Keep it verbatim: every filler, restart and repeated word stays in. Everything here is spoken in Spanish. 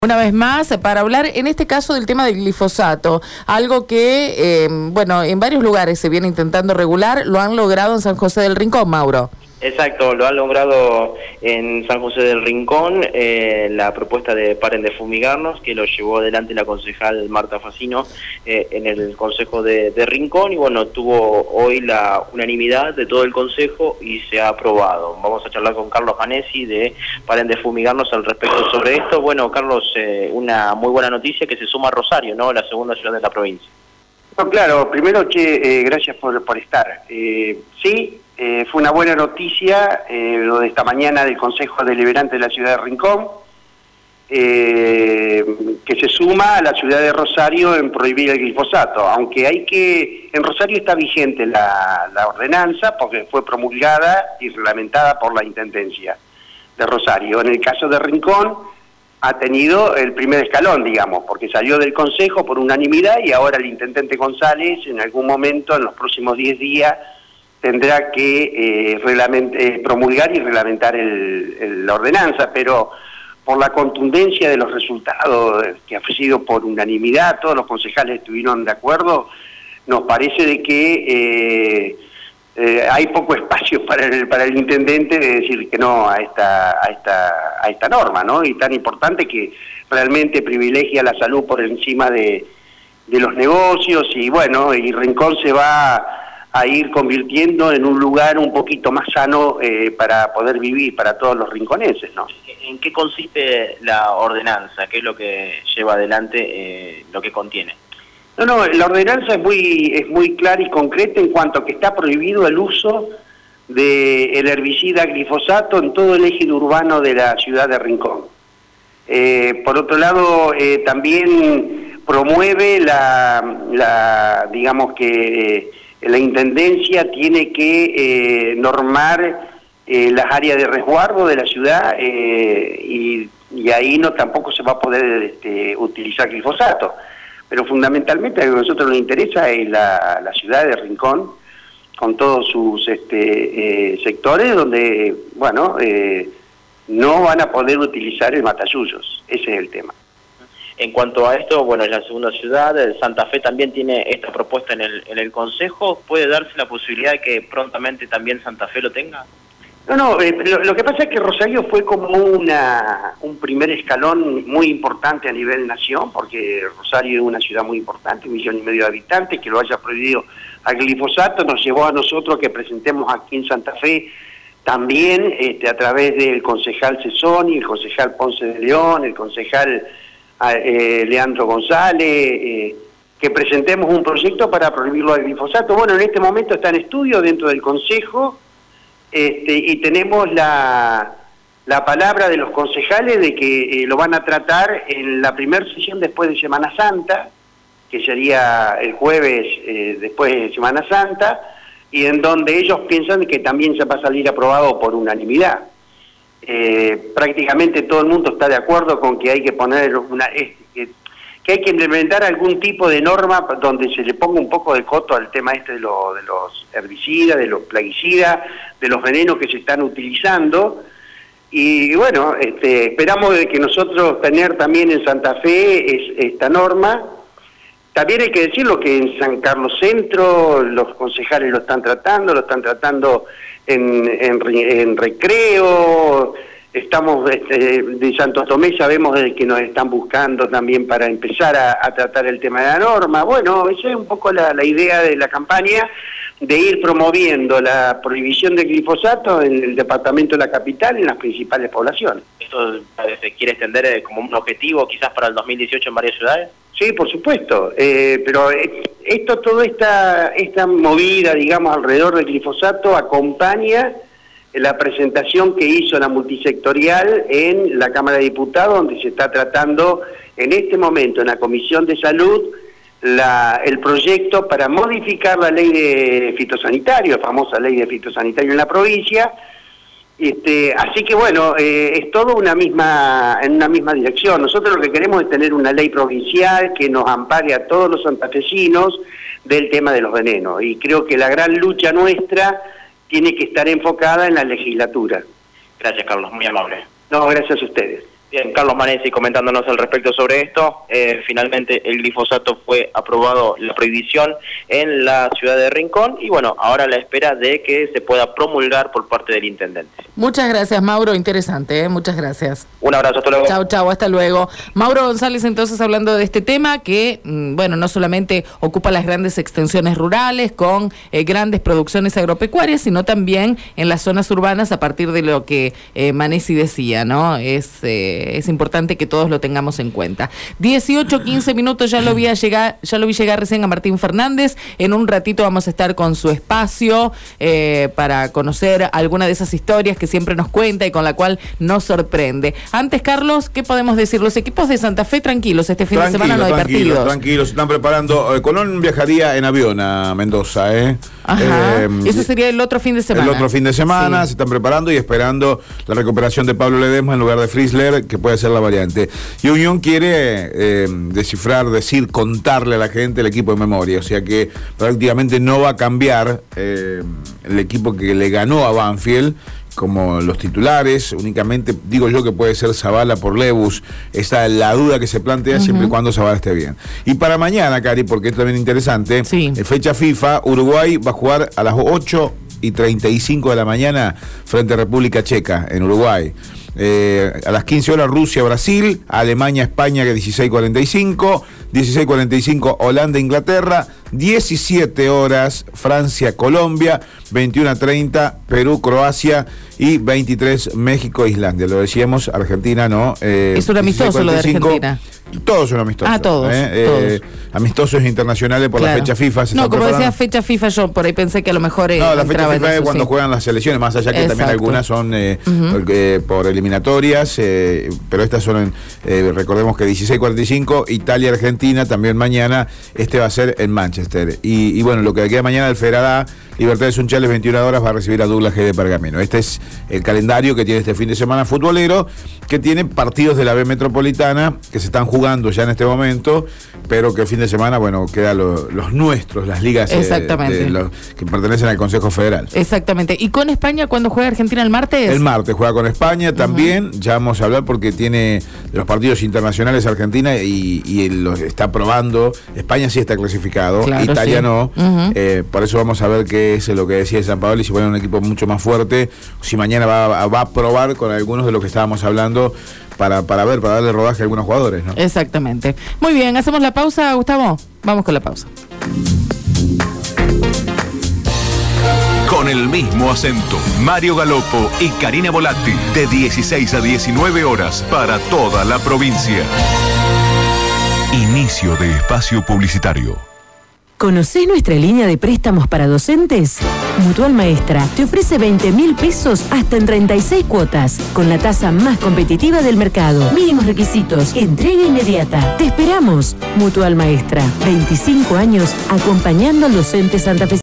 Una vez más, para hablar en este caso del tema del glifosato, algo que, eh, bueno, en varios lugares se viene intentando regular, lo han logrado en San José del Rincón, Mauro. Exacto, lo han logrado en San José del Rincón, eh, la propuesta de Paren de Fumigarnos, que lo llevó adelante la concejal Marta Facino eh, en el Consejo de, de Rincón, y bueno, tuvo hoy la unanimidad de todo el Consejo y se ha aprobado. Vamos a charlar con Carlos Vanesi de Paren de Fumigarnos al respecto sobre esto. Bueno, Carlos, eh, una muy buena noticia que se suma a Rosario, ¿no?, la segunda ciudad de la provincia. No, claro, primero que eh, gracias por, por estar. Eh, sí, eh, fue una buena noticia eh, lo de esta mañana del Consejo Deliberante de la ciudad de Rincón, eh, que se suma a la ciudad de Rosario en prohibir el glifosato, aunque hay que, en Rosario está vigente la, la ordenanza porque fue promulgada y reglamentada por la Intendencia de Rosario. En el caso de Rincón ha tenido el primer escalón, digamos, porque salió del Consejo por unanimidad y ahora el intendente González en algún momento, en los próximos diez días, tendrá que eh, eh, promulgar y reglamentar el, el, la ordenanza, pero por la contundencia de los resultados, que ha sido por unanimidad, todos los concejales estuvieron de acuerdo, nos parece de que eh, eh, hay poco espacio para el, para el intendente de decir que no a esta, a esta, a esta norma, ¿no? Y tan importante que realmente privilegia la salud por encima de, de los negocios, y bueno, y Rincón se va a ir convirtiendo en un lugar un poquito más sano eh, para poder vivir para todos los rinconenses, ¿no? ¿En qué consiste la ordenanza? ¿Qué es lo que lleva adelante, eh, lo que contiene? No, no, la ordenanza es muy, es muy clara y concreta en cuanto a que está prohibido el uso del herbicida glifosato en todo el eje urbano de la ciudad de Rincón. Eh, por otro lado, eh, también promueve la, la digamos que eh, la Intendencia tiene que eh, normar eh, las áreas de resguardo de la ciudad eh, y, y ahí no tampoco se va a poder este, utilizar glifosato. Pero fundamentalmente lo que a nosotros nos interesa es la, la ciudad de Rincón, con todos sus este, eh, sectores donde, bueno, eh, no van a poder utilizar el matayuyos. Ese es el tema. En cuanto a esto, bueno, es la segunda ciudad, Santa Fe también tiene esta propuesta en el, en el Consejo. ¿Puede darse la posibilidad de que prontamente también Santa Fe lo tenga? No, no, eh, lo, lo que pasa es que Rosario fue como una, un primer escalón muy importante a nivel nación, porque Rosario es una ciudad muy importante, un millón y medio de habitantes, que lo haya prohibido al glifosato nos llevó a nosotros que presentemos aquí en Santa Fe también, este, a través del concejal Cesoni, el concejal Ponce de León, el concejal eh, Leandro González, eh, que presentemos un proyecto para prohibirlo al glifosato. Bueno, en este momento está en estudio dentro del Consejo, Este, y tenemos la, la palabra de los concejales de que eh, lo van a tratar en la primera sesión después de Semana Santa, que sería el jueves eh, después de Semana Santa, y en donde ellos piensan que también se va a salir aprobado por unanimidad. Eh, prácticamente todo el mundo está de acuerdo con que hay que poner una... Eh, que, que hay que implementar algún tipo de norma donde se le ponga un poco de coto al tema este de, lo, de los herbicidas, de los plaguicidas, de los venenos que se están utilizando. Y bueno, este, esperamos de que nosotros tener también en Santa Fe es, esta norma. También hay que decirlo que en San Carlos Centro los concejales lo están tratando, lo están tratando en, en, en Recreo. Estamos este, de Santo Tomé, sabemos de que nos están buscando también para empezar a, a tratar el tema de la norma. Bueno, esa es un poco la, la idea de la campaña, de ir promoviendo la prohibición del glifosato en el departamento de la capital y en las principales poblaciones. ¿Esto se quiere extender como un objetivo quizás para el dos mil dieciocho en varias ciudades? Sí, por supuesto, eh, pero esto, toda esta, esta movida, digamos, alrededor del glifosato acompaña la presentación que hizo la multisectorial en la Cámara de Diputados, donde se está tratando en este momento en la Comisión de Salud la, el proyecto para modificar la ley de fitosanitario, la famosa ley de fitosanitario en la provincia. Este, así que bueno, eh, es todo una misma, en una misma dirección. Nosotros lo que queremos es tener una ley provincial que nos ampare a todos los santafesinos del tema de los venenos, y creo que la gran lucha nuestra tiene que estar enfocada en la legislatura. Gracias, Carlos, muy amable. No, gracias a ustedes. Bien, Carlos Manesi comentándonos al respecto sobre esto. Eh, finalmente el glifosato fue aprobado, la prohibición en la ciudad de Rincón, y bueno, ahora a la espera de que se pueda promulgar por parte del intendente. Muchas gracias, Mauro, interesante, ¿eh? Muchas gracias. Un abrazo, hasta luego. Chau, chau, hasta luego. Mauro González, entonces, hablando de este tema que, bueno, no solamente ocupa las grandes extensiones rurales con eh, grandes producciones agropecuarias, sino también en las zonas urbanas, a partir de lo que eh, Manesi decía, ¿no? Es... Eh, Es importante que todos lo tengamos en cuenta. dieciocho, quince minutos, ya lo vi a llegar, ya lo vi llegar recién a Martín Fernández. En un ratito vamos a estar con su espacio eh, para conocer alguna de esas historias que siempre nos cuenta y con la cual nos sorprende. Antes, Carlos, ¿qué podemos decir? Los equipos de Santa Fe tranquilos, este fin tranquilo, de semana no hay tranquilo, partidos. Tranquilos, se están preparando. Eh, Colón viajaría en avión a Mendoza, ¿eh? Ajá, eh, eso sería el otro fin de semana. El otro fin de semana, sí. Se están preparando y esperando la recuperación de Pablo Ledesma en lugar de Frizzler, que puede ser la variante. Y Unión quiere eh, descifrar, decir, contarle a la gente el equipo de memoria, o sea que prácticamente no va a cambiar eh, el equipo que le ganó a Banfield, como los titulares, únicamente digo yo que puede ser Zavala por Lebus, esa es la duda que se plantea uh-huh. siempre y cuando Zavala esté bien. Y para mañana, Cari, porque esto es también interesante, sí. fecha FIFA, Uruguay va a jugar a las ocho y treinta y cinco de la mañana frente a República Checa en Uruguay. Eh, a las quince horas Rusia, Brasil, Alemania, España, que dieciséis cuarenta y cinco, dieciséis cuarenta y cinco Holanda, Inglaterra, diecisiete horas Francia, Colombia, veintiuno treinta Perú, Croacia y veintitrés México, Islandia. Lo decíamos, Argentina no. Eh, es un amistoso lo de Argentina. Todos son amistosos. Ah, todos, ¿eh? todos. Eh, amistosos internacionales por claro. la fecha FIFA. Se no, como preparando. decía fecha FIFA, yo por ahí pensé que a lo mejor... Eh, no, la fecha FIFA es eso, cuando sí. juegan las selecciones, más allá que Exacto. también algunas son eh, uh-huh. eh, por eliminatorias, eh, pero estas son, en, eh, recordemos que dieciséis cuarenta y cinco, Italia-Argentina, también mañana, este va a ser en Manchester. Y, y bueno, lo que queda mañana, el Federal A, Libertad de Sunchales, veintiuna horas, va a recibir a Douglas G de Pergamino. Este es el calendario que tiene este fin de semana futbolero, que tiene partidos de la B Metropolitana, que se están jugando ya en este momento, pero que el fin de semana, bueno, quedan lo, los nuestros, las ligas eh, de los, que pertenecen al Consejo Federal. Exactamente. ¿Y con España cuándo juega Argentina el martes? El martes juega con España también, uh-huh. ya vamos a hablar porque tiene los partidos internacionales Argentina y, y los está probando. España sí está clasificado, claro, Italia sí. no. Uh-huh. Eh, por eso vamos a ver qué es lo que decía San Paolo y si pone un equipo mucho más fuerte, si mañana va, va a probar con algunos de los que estábamos hablando para, para ver, para darle rodaje a algunos jugadores, ¿no? Exactamente. Muy bien, hacemos la pausa, Gustavo. Vamos con la pausa. Con el mismo acento, Mario Galopo y Karina Volatti, de dieciséis a diecinueve horas para toda la provincia. Inicio de espacio publicitario. ¿Conocés nuestra línea de préstamos para docentes? Mutual Maestra te ofrece veinte mil pesos hasta en treinta y seis cuotas, con la tasa más competitiva del mercado. Mínimos requisitos, entrega inmediata. Te esperamos. Mutual Maestra, veinticinco años acompañando al docente santafesino.